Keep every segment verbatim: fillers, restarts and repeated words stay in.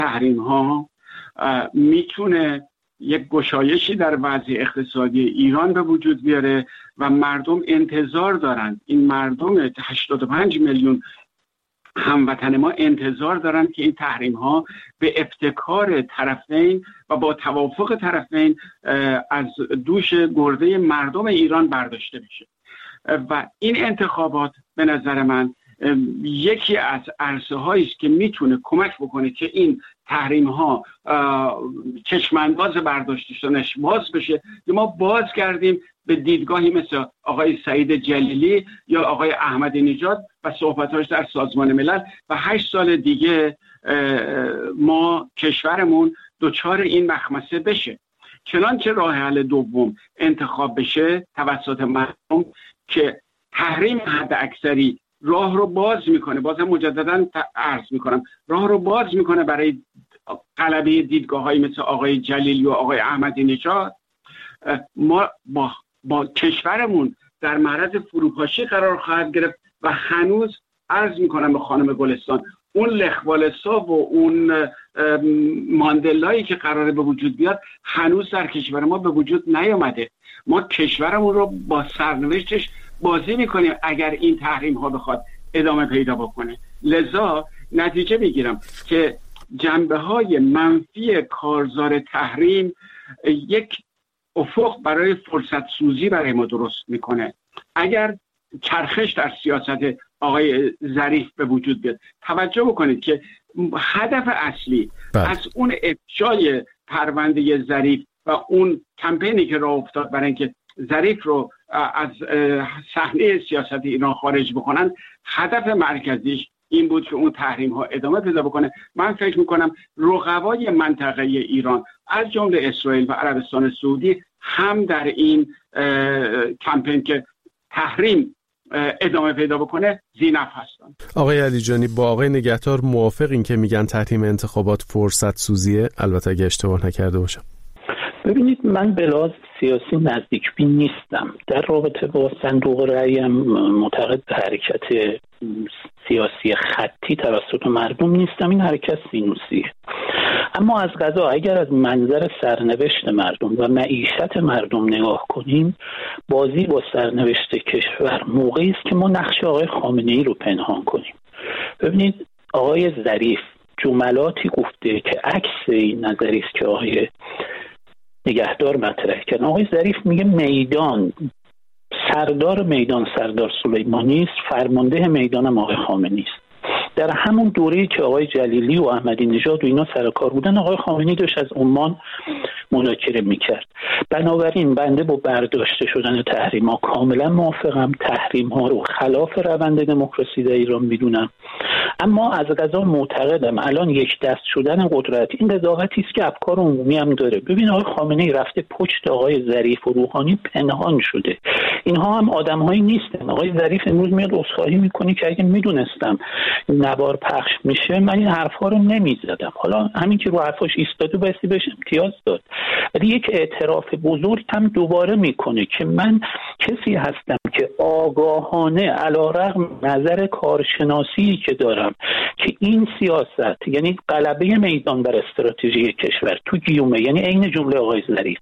تحریم ها میتونه یک گشایشی در وضع اقتصادی ایران به وجود بیاره و مردم انتظار دارند، این مردم هشتاد و پنج میلیون هموطن ما انتظار دارند که این تحریم ها به ابتکار طرفین و با توافق طرفین از دوش گرده مردم ایران برداشته بشه. و این انتخابات به نظر من یکی از عرصه هایی است که میتونه کمک بکنه که این تحریم ها چشمانداز برداشته شدنش باز بشه، که ما بازگردیم به دیدگاهی مثل آقای سعید جلیلی یا آقای احمدی نژاد و صحبتاش در سازمان ملل و هشت سال دیگه ما کشورمون دچار این مخمسه بشه. چنانچه راه حل دوم انتخاب بشه توسط مردم که تحریم حد اکثری راه رو باز میکنه، بازم مجددا عرض میکنم، راه رو باز میکنه برای غلبه دیدگاه های مثل آقای جلیلی و آقای احمدی نژاد. ما با, با کشورمون در معرض فروپاشی قرار خواهد گرفت و هنوز عرض میکنم به خانم گلستان اون لخوالسا و اون ماندلایی که قراره به وجود بیاد هنوز در کشور ما به وجود نیامده. ما کشورمون رو با سرنوشتش بازی میکنیم اگر این تحریم ها بخواد ادامه پیدا بکنه. لذا نتیجه میگیرم که جنبه های منفی کارزار تحریم یک افق برای فرصت سوزی برای ما درست میکنه. اگر چرخش در سیاست آقای ظریف به وجود بیاد، توجه بکنید که هدف اصلی بله. از اون افشای پرونده ظریف و اون کمپینی که راه افتاد برای اینکه ظریف رو از صحنه سیاست ایران خارج بکنن، هدف مرکزیش این بود که اون تحریم ها ادامه پیدا بکنه. من فکر میکنم رقبای منطقه ایران از جمله اسرائیل و عربستان سعودی هم در این کمپین که تحریم ادامه پیدا بکنه زینف هستن. آقای علیجانی، با آقای نگهدار موافق این که میگن تحریم انتخابات فرصت سوزیه؟ البته اگه اشتباه نکرده باشم. ببینید، من به لحاظ سیاسی نزدیک بین نیستم. در رابطه با صندوق رأیم معتقد به حرکت سیاسی خطی توسط مردم نیستم. این حرکت سینوسیه. اما از قضا اگر از منظر سرنوشت مردم و معیشت مردم نگاه کنیم، بازی با سرنوشت کشور موقعی است که ما نقش آقای خامنه‌ای رو پنهان کنیم. ببینید، آقای ظریف جملاتی گفته که عکس این نظری است که آقای نگهدار مطرح کردن. آقای ظریف میگه میدان سردار میدان سردار سلیمانی است، فرمانده میدانم آقای خامنه‌ای است. در همون دوره‌ای که آقای جلیلی و احمدی نژاد و اینا سر کار بودن، آقای خامنه‌ای داشت از عمان مذاکره میکرد. بنابراین بنده با برداشته شدن تحریم‌ها کاملا موافقم. تحریم‌ها رو خلاف روند دموکراسی در ایران میدونم. اما از قضا معتقدم الان یک دست شدن قدرت این قضاوتی است که افکار عمومی هم داره. ببین، آقای خامنه‌ای رفته پشت آقای ظریف و روحانی پنهان شده. اینها هم آدم‌هایی نیستن. آقای ظریف امروز میاد عذرخواهی میکنه که اگه میدونستم نوار پخش میشه من این حرفا رو نمیزدم. حالا همین که رو حرفاش ایستاده بایستی بهش امتیاز داد. ولی یک اعتراف بزرگ هم دوباره میکنه که من کسی هستم که آگاهانه علیرغم نظر کارشناسی که دارم که این سیاست، یعنی غلبه میدان بر استراتژی کشور تو گیومه، یعنی عین جمله آقای ظریف،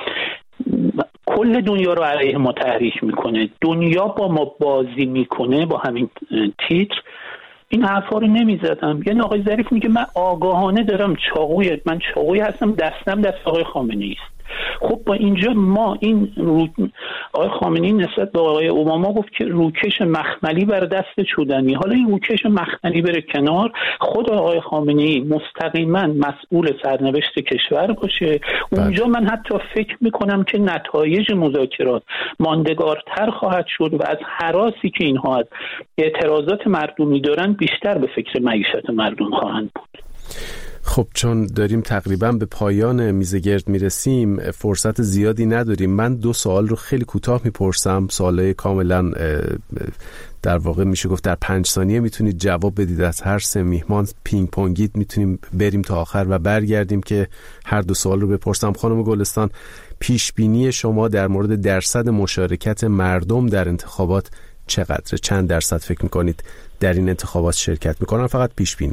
کل دنیا رو علیه ما تحریک میکنه، دنیا با ما بازی میکنه، با همین تیتر این حرفا رو نمیزدم. یعنی آقای ظریف میگه من آگاهانه دارم چاقوی من چاقوی هستم، دستم دست آقای خامنه‌ای است. خب با اینجا ما این رو... آقای خامنه‌ای نسبت به آقای اوباما گفت که روکش مخملی بر دست چودنی. حالا این روکش مخملی بره کنار، خود آقای خامنه‌ای مستقیما مسئول سرنوشت کشور باشه. اونجا من حتی فکر میکنم که نتایج مذاکرات ماندگارتر خواهد شد و از هراسی که اینها از اعتراضات مردمی دارن بیشتر به فکر معیشت مردم خواهند بود. خب چون داریم تقریبا به پایان میزگرد میرسیم، فرصت زیادی نداریم. من دو سوال رو خیلی کوتاه میپرسم، سوالای کاملا در واقع میشه گفت در پنج ثانیه میتونید جواب بدید. از هر سه میهمان پینگ پونگید میتونیم بریم تا آخر و برگردیم که هر دو سوال رو بپرسم. خانم گلستان، پیش بینی شما در مورد درصد مشارکت مردم در انتخابات چقدره؟ چند درصد فکر میکنید در این انتخابات شرکت میکنن؟ فقط پیش بینیه.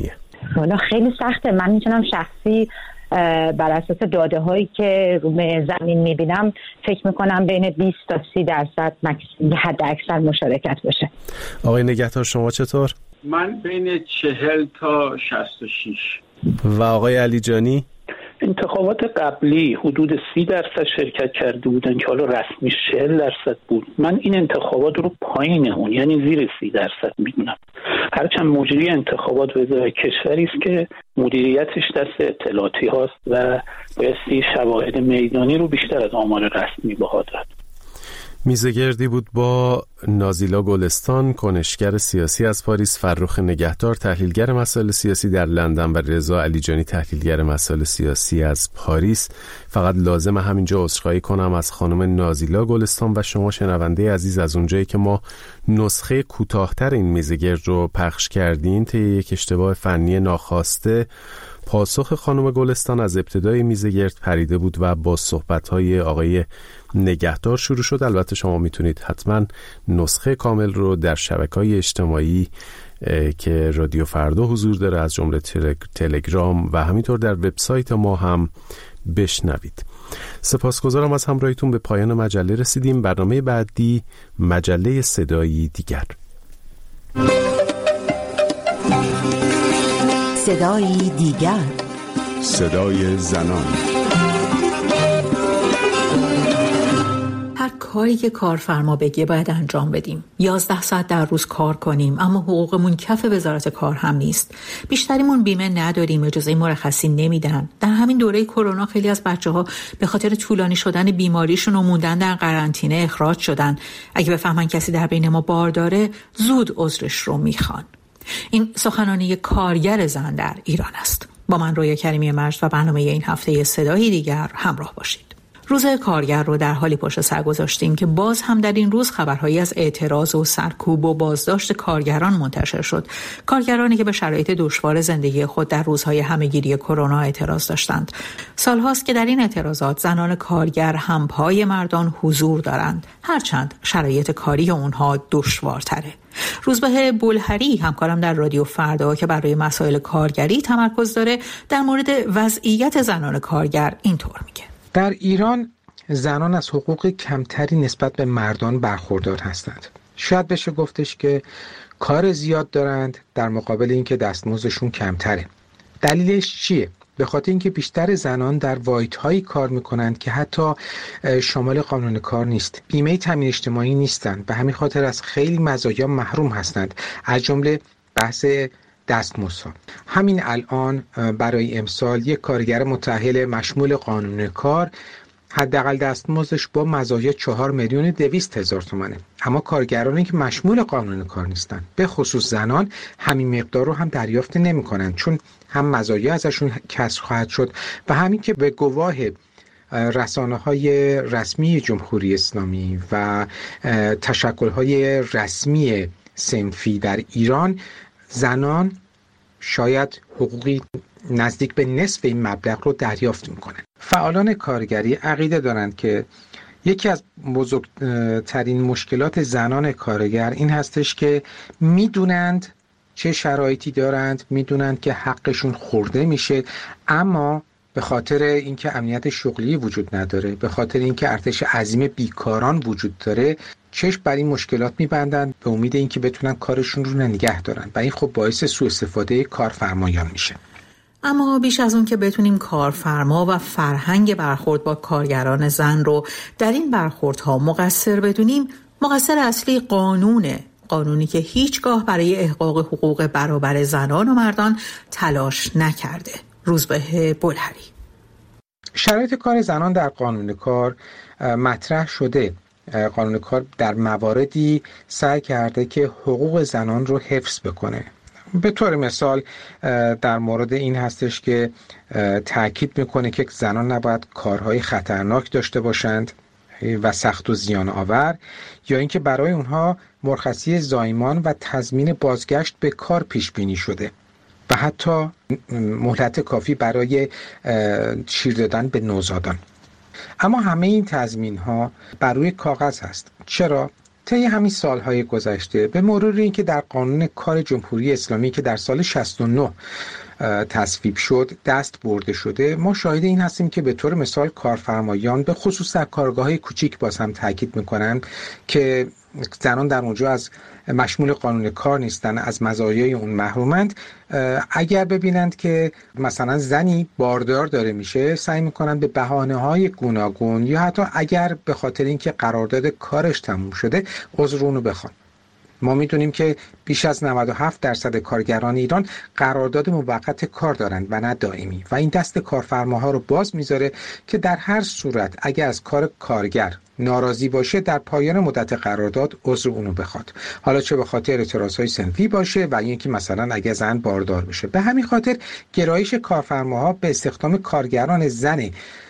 والا خیلی سخته. من میتونم شخصی بر اساس داده هایی که رو زمین میبینم فکر میکنم بین بیست تا سی درصد حد اکثر مشارکت باشه. آقای نگهدار شما چطور؟ من بین چهل تا شصت و شش. و آقای علیجانی؟ انتخابات قبلی حدود سی درصد شرکت کرده بودن که حالا رسمی چهل درصد بود. من این انتخابات رو پایین اون، یعنی زیر سی درصد میدونم. هرچند مجری انتخابات وزارت کشوری است که مدیریتش دست اطلاعاتی هاست و بایستی شواهد میدانی رو بیشتر از آمار رسمی بها داد. میزگردی بود با نازیلا گلستان، کنشگر سیاسی از پاریس، فرخ نگهدار تحلیلگر مسائل سیاسی در لندن و رضا علیجانی تحلیلگر مسائل سیاسی از پاریس. فقط لازم همینجا عذرخواهی کنم از خانم نازیلا گلستان و شما شنونده عزیز از اونجایی که ما نسخه کوتاه‌تر این میزگرد رو پخش کردین طی یک اشتباه فنی ناخواسته. پاسخ خانم گلستان از ابتدای میزگرد پریده بود و با صحبت‌های آقای نگهدار شروع شد. البته شما میتونید حتما نسخه کامل رو در شبکه‌های اجتماعی که رادیو فردا حضور داره از جمله تلگرام و همینطور در وبسایت ما هم بشنوید. سپاسگزارم از همراهیتون. به پایان مجله رسیدیم. برنامه بعدی مجله صدایی دیگر. صدایی دیگر، صدای زنان. هر کاری که کارفرما بگه باید انجام بدیم. یازده ساعت در روز کار کنیم، اما حقوقمون کف وزارت کار هم نیست. بیشتریمون بیمه نداریم، اجازه مرخصی نمیدن. در همین دوره کرونا خیلی از بچه‌ها به خاطر طولانی شدن بیماریشون و موندن در قرنطینه اخراج شدن. اگه بفهمن کسی در بین ما بار داره، زود عذرش رو میخوان. این سخنرانی کارگر زن در ایران است. با من رویا کریمی مجد و برنامه این هفته صدایی دیگر همراه باشید. روز کارگر رو در حالی پشت سر گذاشتیم که باز هم در این روز خبرهایی از اعتراض و سرکوب و بازداشت کارگران منتشر شد. کارگرانی که به شرایط دشوار زندگی خود در روزهای همهگیری کرونا اعتراض داشتند. سالهاست که در این اعتراضات زنان کارگر همپای مردان حضور دارند، هرچند شرایط کاری اونها دشوارتره. روزبه بولهری همکارم در رادیو فردا که برای مسائل کارگری تمرکز داره در مورد وضعیت زنان کارگر اینطور میگه: در ایران زنان از حقوق کمتری نسبت به مردان برخوردار هستند. شاید بشه گفتش که کار زیاد دارند در مقابل اینکه دستمزدشون کمتره. دلیلش چیه؟ به خاطر اینکه بیشتر زنان در واحدهایی کار میکنند که حتی شامل قانون کار نیست. بیمه تامین اجتماعی نیستند. به همین خاطر از خیلی مزایا محروم هستند، از جمله بحث دستمزدها. همین الان برای امسال یک کارگر متأهل مشمول قانون کار حداقل دستمزدش با مزایا چهار میلیون و دویست هزار تومانه. اما کارگرانی که مشمول قانون کار نیستن، به خصوص زنان، همین مقدار رو هم دریافت نمی‌کنن، چون هم مزایا ازشون کسر خواهد شد و همین که به گواه رسانه‌های رسمی جمهوری اسلامی و تشکل‌های رسمی صنفی در ایران، زنان شاید حقوقی نزدیک به نصف این مبلغ رو دریافت میکنن. فعالان کارگری عقیده دارند که یکی از بزرگترین مشکلات زنان کارگر این هستش که میدونند چه شرایطی دارند، میدونند که حقشون خورده میشه، اما به خاطر اینکه امنیت شغلی وجود نداره، به خاطر اینکه ارتش عظیم بیکاران وجود داره، چشم بر این مشکلات میبندند به امید اینکه بتونن کارشون رو نگه دارن و این خب باعث سوء استفاده کارفرمایان میشه. اما بیش از اون که بتونیم کارفرما و فرهنگ برخورد با کارگران زن رو در این برخوردها مقصر بدونیم، مقصر اصلی قانونه. قانونی که هیچگاه برای احقاق حقوق برابر زنان و مردان تلاش نکرده. روزبه بولهری: شرایط کار زنان در قانون کار مطرح شده. قانون کار در مواردی سعی کرده که حقوق زنان رو حفظ بکنه. به طور مثال در مورد این هستش که تاکید میکنه که زنان نباید کارهای خطرناک داشته باشند و سخت و زیان آور، یا اینکه برای اونها مرخصی زایمان و تضمین بازگشت به کار پیش بینی شده و حتی مهلت کافی برای شیر دادن به نوزادان. اما همه این تضمین ها بر روی کاغذ هست. چرا؟ طی همین سالهای گذشته به مرور اینکه در قانون کار جمهوری اسلامی که در سال شصت و نه تصویب شد دست برده شده. ما شاهد این هستیم که به طور مثال کارفرمایان به خصوص در کارگاه‌های کوچیک باز هم تاکید میکنن که زنان در اونجا از مشمول قانون کار نیستن، از مزایای اون محرومند. اگر ببینند که مثلا زنی باردار داره میشه، سعی میکنن به بهانه‌های گوناگون یا حتی اگر به خاطر اینکه قرارداد کارش تموم شده عذر اونو بخوان. ما میدونیم که بیش از نود و هفت درصد کارگران ایران قرارداد موقت کار دارند و نه دائمی و این دست کارفرماها رو باز میذاره که در هر صورت اگر از کار کارگر ناراضی باشه در پایان مدت قرارداد عذر اونو بخواد، حالا چه به خاطر اعتراضهای صنفی باشه و اینکه مثلا اگه زن باردار بشه. به همین خاطر گرایش کارفرماها به استخدام کارگران زن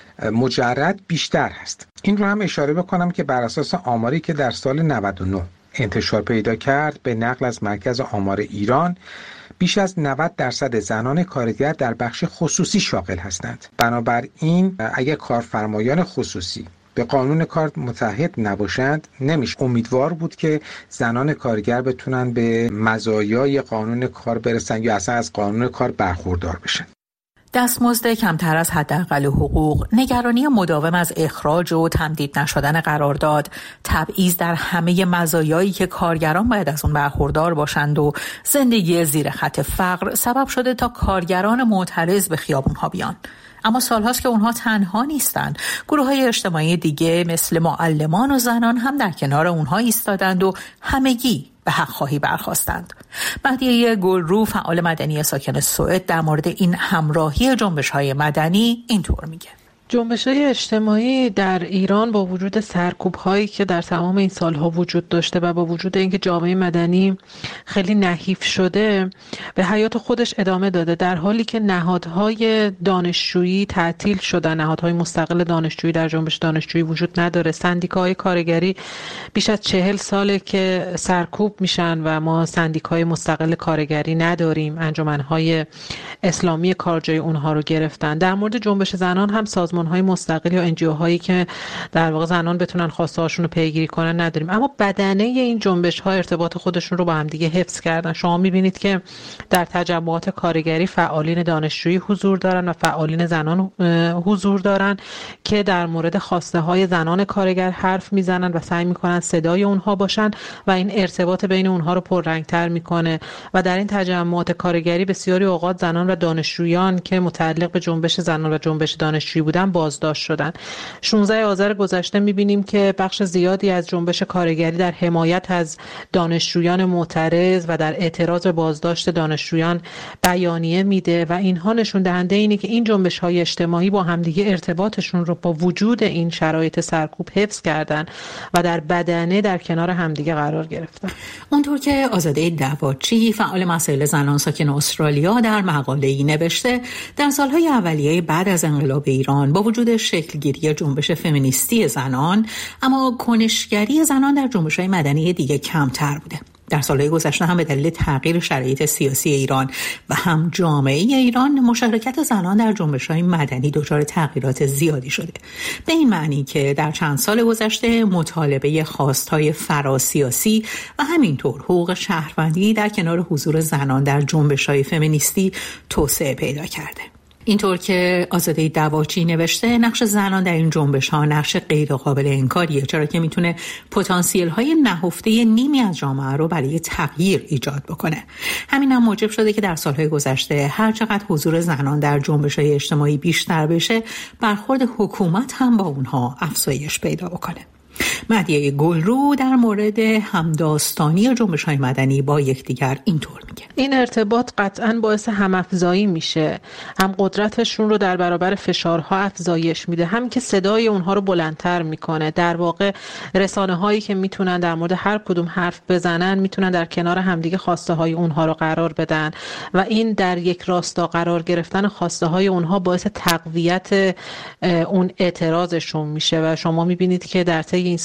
مجرد بیشتر هست. این رو هم اشاره بکنم که بر اساس آماری که در سال نود و نه انتشار پیدا کرد به نقل از مرکز آمار ایران، بیش از نود درصد زنان کارگر در بخش خصوصی شاغل هستند. بنابراین اگر کارفرمایان خصوصی به قانون کار متحد نباشند نمیشه امیدوار بود که زنان کارگر بتونن به مزایای قانون کار برسن یا اصلا از قانون کار برخوردار بشن. دستمزد کمتر از حداقل حقوق، نگرانی مداوم از اخراج و تمدید نشدن قرارداد، تبعیض در همه مزایایی که کارگران باید از اون برخوردار باشند و زندگی زیر خط فقر سبب شده تا کارگران معترض به خیابون‌ها بیان. اما سالهاست که اونها تنها نیستند. گروه‌های اجتماعی دیگه مثل معلمان و زنان هم در کنار اونها ایستادند و همگی به حق خواهی برخاستند. مهدیه گلرو، فعال مدنی ساکن سوئد، در مورد این همراهی جنبش‌های مدنی اینطور میگه: جنبش‌های اجتماعی در ایران با وجود سرکوب‌هایی که در تمام این سالها وجود داشته و با وجود اینکه جامعه مدنی خیلی نحیف شده به حیات خودش ادامه داده، در حالی که نهادهای دانشجویی تعطیل شدن، نهادهای مستقل دانشجویی در جنبش دانشجویی وجود نداره. سندیکاهای کارگری بیش از چهل ساله که سرکوب میشن و ما سندیکای مستقل کارگری نداریم. انجمنهای اسلامی کارجای اونها رو گرفتن. در مورد جنبش زنان هم سازمان‌های مستقل یا ان جی او هایی که در واقع زنان بتونن خواسته هاشون رو پیگیری کنن نداریم. اما بدنه این جنبش‌ها ارتباط خودشون رو با هم دیگه حفظ کردن. شما می‌بینید که در تجمعات کارگری فعالین دانشجویی حضور دارن و فعالین زنان حضور دارن که در مورد خواسته های زنان کارگر حرف میزنن و سعی میکنن صدای اونها باشن و این ارتباط بین اونها رو پررنگ‌تر میکنه. و در این تجمعات کارگری بسیاری اوقات زنان و دانشجویان که متعلق به جنبش زنان و جنبش دانشجویی بودن بازداشت شدن. شانزده آذر گذشته میبینیم که بخش زیادی از جنبش کارگری در حمایت از دانشجویان معترض و در اعتراض به بازداشت دانشجویان بیانیه میده و اینها نشون دهنده اینه که این جنبش‌های اجتماعی با همدیگه ارتباطشون رو با وجود این شرایط سرکوب حفظ کردن و در بدنه در کنار همدیگه قرار گرفتن. اونطور که آزاده دواچی، فعال مسائل زنان ساکن استرالیا، در مقاله‌ای نوشته، در سالهای اولیه بعد از انقلاب ایران با وجود شکلگیری جنبش فمینیستی زنان، اما کنشگری زنان در جنبش‌های مدنی دیگه کمتر بوده. در سالهای گذشته هم به دلیل تغییر شرایط سیاسی ایران و هم جامعه ایران، مشارکت زنان در جنبش‌های مدنی دچار تغییرات زیادی شده. به این معنی که در چند سال گذشته مطالبه خواست‌های فراسیاسی و همینطور حقوق شهروندی در کنار حضور زنان در جنبش‌های فمینیستی توسعه پیدا کرده. اینطور که آزاده دواچی نوشته، نقش زنان در این جنبش ها نقش غیر قابل انکاریه، چرا که میتونه پتانسیل های نهفته نیمی از جامعه رو برای تغییر ایجاد بکنه. همین هم موجب شده که در سالهای گذشته هر چقدر حضور زنان در جنبش های اجتماعی بیشتر بشه، برخورد حکومت هم با اونها افزایش پیدا بکنه. مهدیه گلرو در مورد همداستانی جنبش‌های مدنی با یکدیگر اینطور میگه: این ارتباط قطعاً باعث هم‌افزایی میشه، هم قدرتشون رو در برابر فشارها افزایش میده، هم که صدای اونها رو بلندتر میکنه. در واقع رسانه‌هایی که میتونن در مورد هر کدوم حرف بزنن میتونن در کنار همدیگه خواسته های اونها رو قرار بدن و این در یک راستا قرار گرفتن خواسته های اونها باعث تقویت اون اعتراضشون میشه. و شما میبینید که در طی این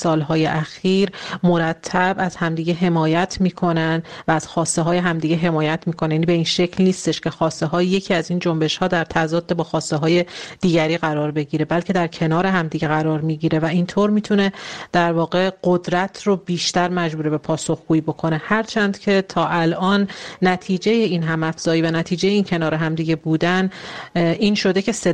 سالهای اخیر مرتب از همدیگه حمایت میکنن و از خواسته های همدیگه حمایت میکنن. یعنی به این شکل نیستش که خواسته های یکی از این جنبش ها در تضاد با خواسته های دیگری قرار بگیره، بلکه در کنار همدیگه قرار میگیره و اینطور میتونه در واقع قدرت رو بیشتر مجبور به پاسخگویی بکنه. هرچند که تا الان نتیجه این هم‌افزایی و نتیجه این کنار همدیگه بودن این شده که